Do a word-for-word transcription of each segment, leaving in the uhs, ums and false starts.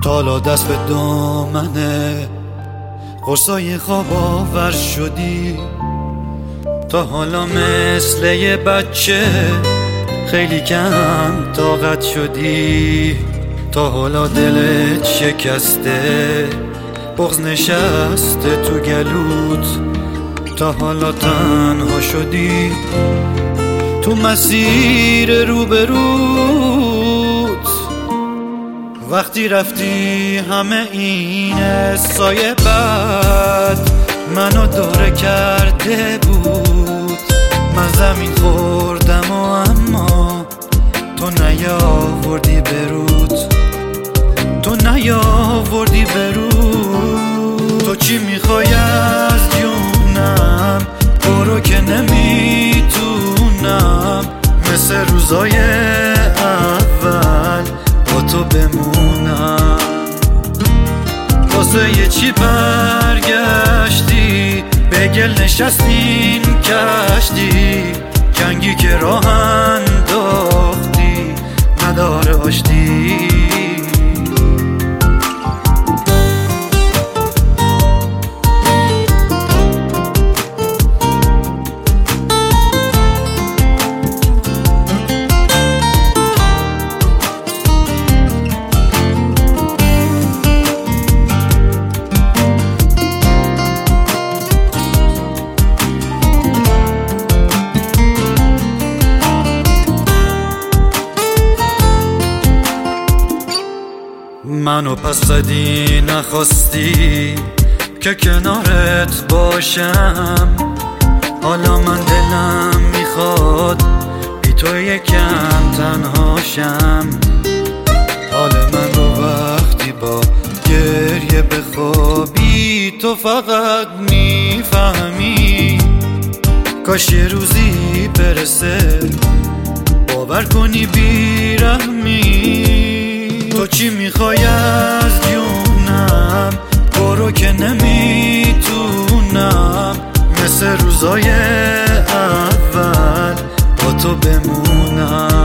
تالا دست به دامنه قرصای خواب آور شدی، تا حالا مثل یه بچه خیلی کم طاقت شدی. تا حالا دلت شکسته، بغض نشسته تو گلوت، تا حالا تنها شدی تو مسیر روبروت. وقتی رفتی همه این سایه بد منو دوره کرده بود. من زمین خوردم و اما تو نیاوردی برود، تو نیاوردی برود. تو چی میخوای از جونم؟ برو که نمیتونم مثل روزای اول با تو بمونم. واسه یه چی برگشتی؟ به گل نشستین کشتی، جنگی که راه انداختی نداره آشتی. منو پس زدی نخواستی که کنارت باشم. حالا من دلم میخواد بی تو یکم تنهاشم. حال من رو وقتی با گریه بخوابی تو فقط میفهمی. کاش یه روزی برسه باور کنی بیرحمی. تو چی میخوای از جونم؟ برو که نمیتونم مثل روزای اول با تو بمونم.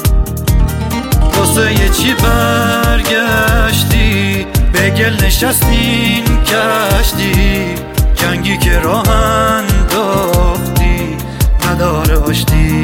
واسه یه چی برگشتی؟ به گل نشستین کشتی، جنگی که راه انداختی نداره آشتی.